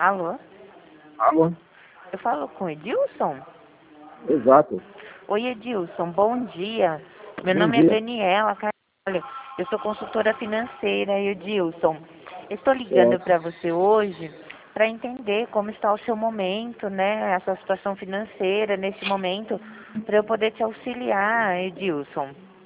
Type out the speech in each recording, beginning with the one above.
Alô? Alô? Eu falo com Edilson? Exato. Oi, Edilson, bom dia. Meu Bom nome é dia. Daniela Carvalho. Eu sou consultora financeira, Edilson. Estou ligando Certo. para você hoje para entender como está o seu momento, né? A sua situação financeira nesse momento, para eu poder te auxiliar, Edilson.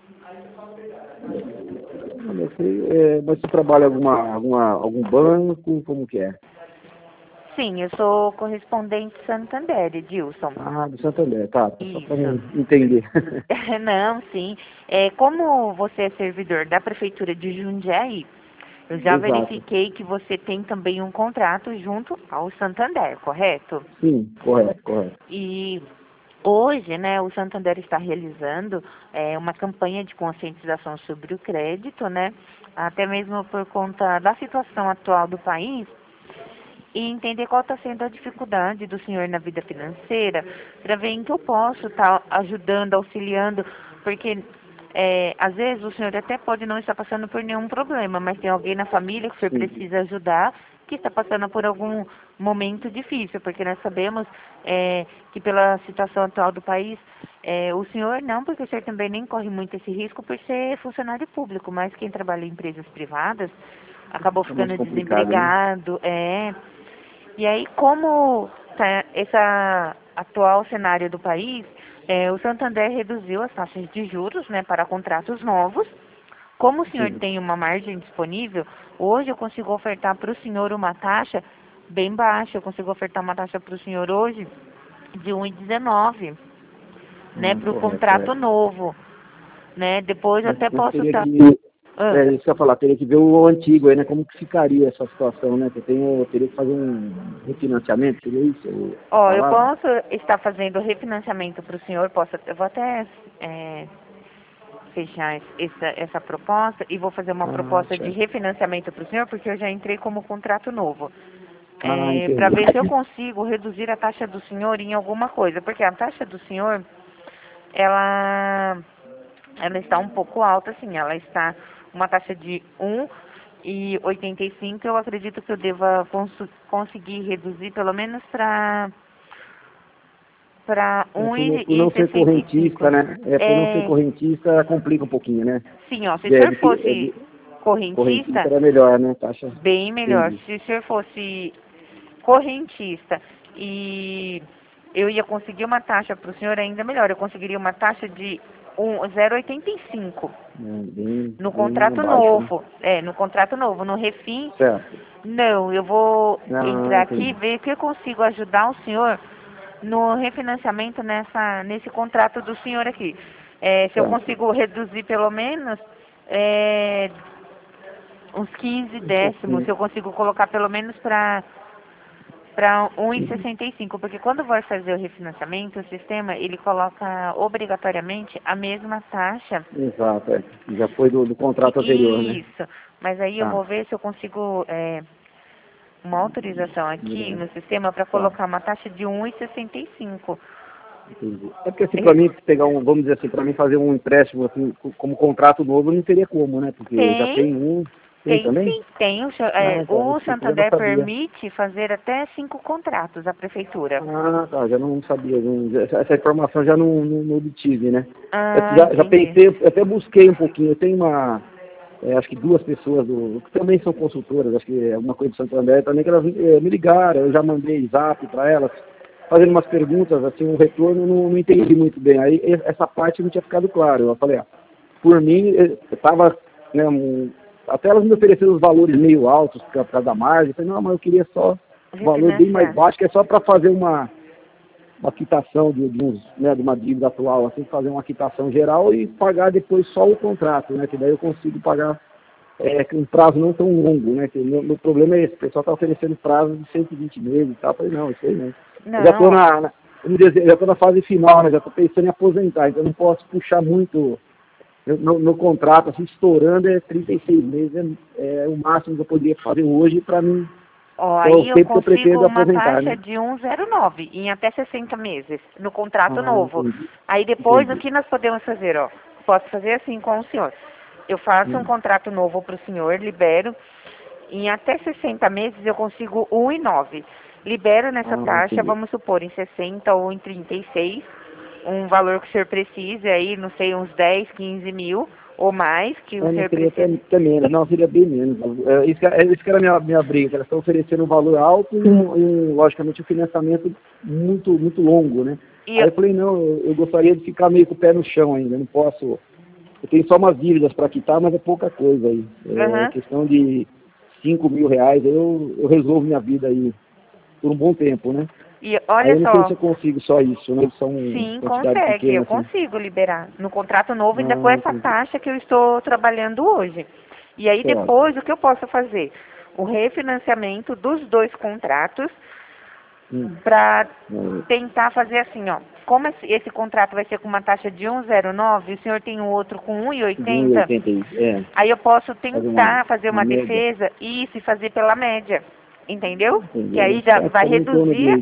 Mas você trabalha em algum banco? Como que é? Sim, eu sou correspondente Santander, Edilson. Ah, do Santander, tá. Só para Isso. entender. Não, sim. Como você é servidor da Prefeitura de Jundiaí, eu já Exato. verifiquei que você tem também um contrato junto ao Santander, correto? Sim, correto, correto. E hoje, né, o Santander está realizando uma campanha de conscientização sobre o crédito, né? Até mesmo por conta da situação atual do país e entender qual está sendo a dificuldade do senhor na vida financeira, para ver em que eu posso estar ajudando, auxiliando, porque às vezes o senhor até pode não estar passando por nenhum problema, mas tem alguém na família que o senhor Sim, precisa ajudar, que está passando por algum momento difícil, porque nós sabemos que pela situação atual do país, o senhor não, porque o senhor também nem corre muito esse risco por ser funcionário público, mas quem trabalha em empresas privadas acabou fica mais ficando complicado, né? desempregado, e aí, como tá esse atual cenário do país, o Santander reduziu as taxas de juros, né, para contratos novos. Como o senhor Sim. tem uma margem disponível, hoje eu consigo ofertar para o senhor uma taxa bem baixa. Eu consigo ofertar uma taxa para o senhor hoje de 1,19, né, Ah, para o correto, contrato correto. novo, né? Depois eu até Mas posso teria estar... que, Ah, isso que eu ia falar, teria que ver o antigo aí, né? Como que ficaria essa situação, né? Teria que fazer um refinanciamento, seria isso a ó, eu palavra? posso estar fazendo refinanciamento para o senhor, eu vou até fechar essa proposta e vou fazer uma Ah, proposta de certo. refinanciamento para o senhor, porque eu já entrei como contrato novo. Ah, Para entendi. ver se eu consigo reduzir a taxa do senhor em alguma coisa, porque a taxa do senhor, ela, ela está um pouco alta, assim, ela está uma taxa de 1,85. Eu acredito que eu deva conseguir reduzir pelo menos para Por não ser 1,65. correntista, né? Por não ser É, correntista, complica um pouquinho, né? sim, ó, se o senhor fosse Correntista correntista, era melhor, né? Taxa. bem melhor. Entendi. Se o senhor fosse correntista e eu ia conseguir uma taxa para o senhor ainda melhor, eu conseguiria uma taxa de 0,85 no Bem contrato abaixo, né? novo. No contrato novo. No refim, Certo. não, eu vou Ah, entrar aqui e entendi. ver que eu consigo ajudar o senhor no refinanciamento nesse contrato do senhor aqui. Se eu Certo. consigo reduzir pelo menos uns 15 Um décimos, se pouquinho. eu consigo colocar pelo menos para 1,65, porque quando vai fazer o refinanciamento, o sistema ele coloca obrigatoriamente a mesma taxa. Exato, é. Já foi do contrato anterior, né? Isso, mas aí eu Tá. vou ver se eu consigo uma autorização aqui Melhor. no sistema para Tá. colocar uma taxa de 1,65. Entendi. É porque assim, para Eh, mim pegar vamos dizer assim, para mim fazer um empréstimo assim, como contrato novo, não teria como, né? Porque já Tem, tem um, tem tem também? sim, tem. Ah, tá. O Isso eu já não Santander sabia. permite fazer até 5 contratos, a prefeitura. Ah, tá, já não sabia. Essa informação já não obtive, né? Ah, Já entendi. pensei, eu até busquei um pouquinho. Eu tenho acho que duas pessoas que também são consultoras, acho que é alguma coisa do Santander também, que elas me ligaram, eu já mandei zap para elas, fazendo umas perguntas, assim, um retorno não entendi muito bem. Aí essa parte não tinha ficado claro. Eu falei, por mim, eu estava, né, até elas me ofereceram os valores meio altos por causa da margem. Eu falei, não, mas eu queria só um valor bem mais Refinanciar. baixo, que é só para fazer uma quitação de uma dívida atual, assim, fazer uma quitação geral e pagar depois só o contrato, né? Que daí eu consigo pagar com um prazo não tão longo, né? Que meu problema é esse, o pessoal está oferecendo prazo de 120 meses e tal. Eu falei, não, isso aí não. Eu já Não, estou ó. já estou na fase final, né? Já estou pensando em aposentar, então eu não posso puxar muito no contrato, assim, estourando 36 meses, é o máximo que eu poderia fazer hoje para mim, Ó, que é o aí eu tempo que eu consigo pretendo uma aposentar, taxa né? de 1,09 em até 60 meses no contrato Ah, novo. entendi. Aí depois o Entendi. que nós podemos fazer, ó? Posso fazer assim com o senhor. Eu faço um Hum. contrato novo para o senhor, libero. Em até 60 meses eu consigo 1,09. libero nessa taxa, entendi. vamos supor, em 60 ou em 36, um valor que o senhor precise aí, não sei, uns 10, 15 mil ou mais que o Eu não senhor seria precisa. até menos, não, seria bem menos. Isso que era a minha briga, que elas estão oferecendo um valor alto logicamente, um financiamento muito longo, né? E, Aí eu falei, não, eu gostaria de ficar meio com o pé no chão ainda, eu não posso. Eu tenho só umas dívidas para quitar, mas é pouca coisa aí. É aham. questão de 5 mil reais, eu resolvo minha vida aí por um bom tempo, né? E Aí olha eu não sei se só, eu consigo só isso, né? São sim, quantidade consegue, eu pequena, assim. consigo liberar. No contrato novo, ainda com Ah, essa entendi. taxa que eu estou trabalhando hoje. E aí Certo. depois, o que eu posso fazer? O refinanciamento dos dois contratos Hum. para É, tentar fazer assim, ó. Como esse contrato vai ser com uma taxa de 1,09, o senhor tem um outro com de 1,80, 1,80 aí, aí eu posso fazer tentar fazer uma uma média. defesa e fazer pela média. Entendeu? Que Entendeu? aí já Vai vai ficar em torno reduzir,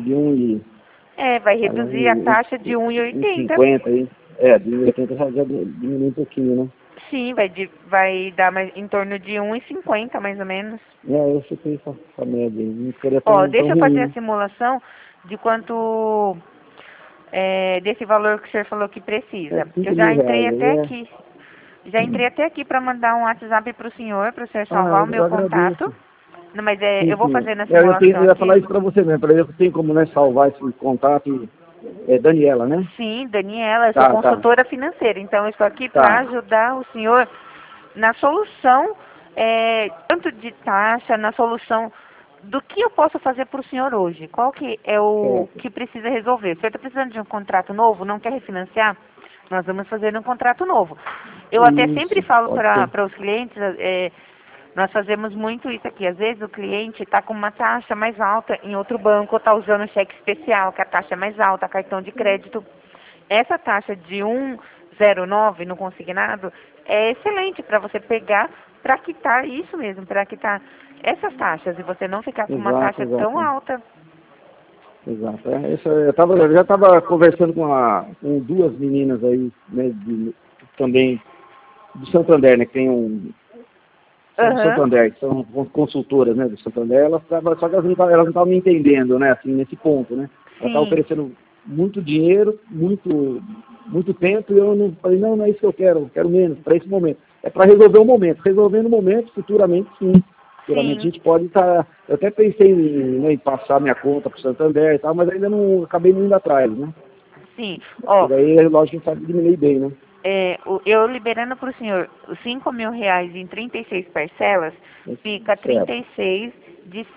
de vai reduzir a taxa de 1,80. 1,50 aí. De 1,80 já diminui um pouquinho, né? Sim, vai dar mais, em torno de 1,50 mais ou menos. Eu chutei essa média aí, não seria Ó, tão deixa eu fazer ruim, a né? simulação de quanto desse valor que o senhor falou que É precisa. Eu 5 já mil entrei reais aí, até aqui. Já entrei até aqui para mandar um WhatsApp para o senhor salvar o eu meu contato. agradeço. Não, mas Sim, eu vou sim. fazer na Eu simulação ia aqui. falar isso para você mesmo, para eu tenho como, né, salvar esse contato Daniela, né? Sim, Daniela, eu sou Tá, tá, consultora financeira, então eu estou aqui para tá. ajudar o senhor na solução, tanto de taxa, na solução do que eu posso fazer para o senhor hoje. Qual que é o Certo. que precisa resolver? O senhor está precisando de um contrato novo, não quer refinanciar? Nós vamos fazer um contrato novo. Eu até sempre Isso, falo pode ser. para os clientes, nós fazemos muito isso aqui. Às vezes o cliente está com uma taxa mais alta em outro banco, está usando cheque especial, que a taxa é mais alta, cartão de crédito. Essa taxa de 1,09 no consignado é excelente para você pegar para quitar isso mesmo, para quitar essas taxas e você não ficar com uma Exato, taxa tão exato. alta. Exato. Eu já estava conversando com duas meninas aí, né, também do Santander, né, que tem são do Aham, Santander, que são consultoras, né, do Santander, só que elas não estavam me entendendo, né, assim, nesse ponto, né. Elas estavam sim, oferecendo muito dinheiro, muito tempo, e eu não falei, não, não é isso que eu quero menos, para esse momento. É para resolver o momento. Resolvendo o momento, futuramente, sim. Futuramente a sim, gente pode estar. Eu até pensei em passar minha conta para o Santander e tal, mas ainda não acabei não indo atrás, né? sim. Porque Ó, daí, lógico, a gente sabe diminuir bem, né? eu liberando para o senhor os 5 mil reais em 36 parcelas, fica Certo, 36 de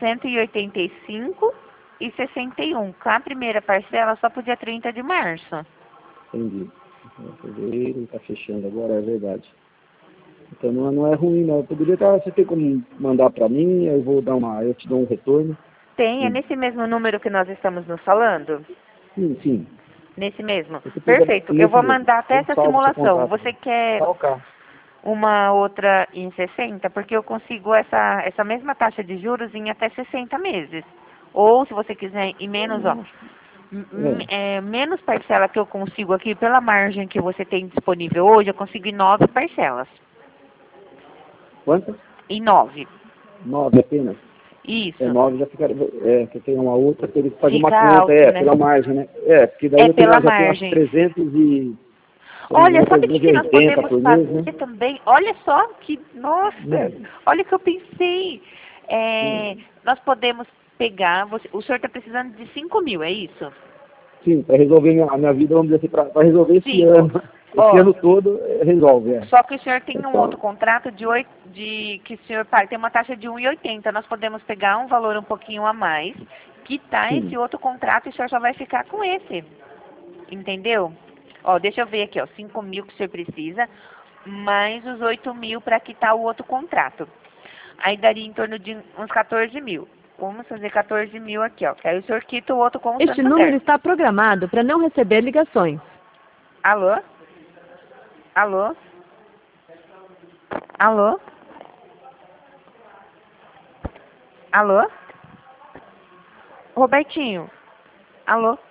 185,61. Com a primeira parcela só para o dia 30 de março. entendi. Fevereiro está fechando agora, é verdade. Então não é ruim, não. Eu poderia estar, você tem como mandar para mim, eu te dou um retorno. Tem, é Sim, nesse mesmo número que nós estamos nos falando? sim, sim. Nesse mesmo. Você puder, Perfeito. Eu nesse vou mesmo. mandar até Eu essa salvo seu simulação. contato. Você quer Tá, ok. uma outra em 60? Porque eu consigo essa mesma taxa de juros em até 60 meses. Ou, se você quiser, em menos, ó, É. menos parcela que eu consigo aqui, pela margem que você tem disponível hoje, eu consigo em 9 parcelas. Quantas? Em 9. 9 apenas. Isso. 9 já ficaria. Que tem uma outra, teria que fazer uma Fica conta, alto, né? pela margem, né? Porque daí É pela já tenho acho que margem. 300 e. Se eu não me Olha, engano, sabe o que, que nós 380 podemos por mês, né? fazer também? Olha só que, nossa, Hum. olha o que eu pensei. Hum. Nós podemos pegar, o senhor está precisando de 5 mil, é isso? Sim, para resolver a minha vida, vamos dizer assim, para resolver esse 5. ano. Esse Ó, ano todo resolve, é. só que o senhor tem É um só. outro contrato que o senhor tem uma taxa de 1,80. Nós podemos pegar um valor um pouquinho a mais, quitar esse Sim. outro contrato e o senhor só vai ficar com esse. Entendeu? Ó, deixa eu ver aqui, ó, 5 mil que o senhor precisa, mais os 8 mil para quitar o outro contrato. Aí daria em torno de uns 14 mil. Vamos fazer 14 mil aqui, ó. Que aí o senhor quita o outro com o Este número Santander. está programado para não receber ligações. Alô? Alô? Alô? Alô? Robertinho? Alô?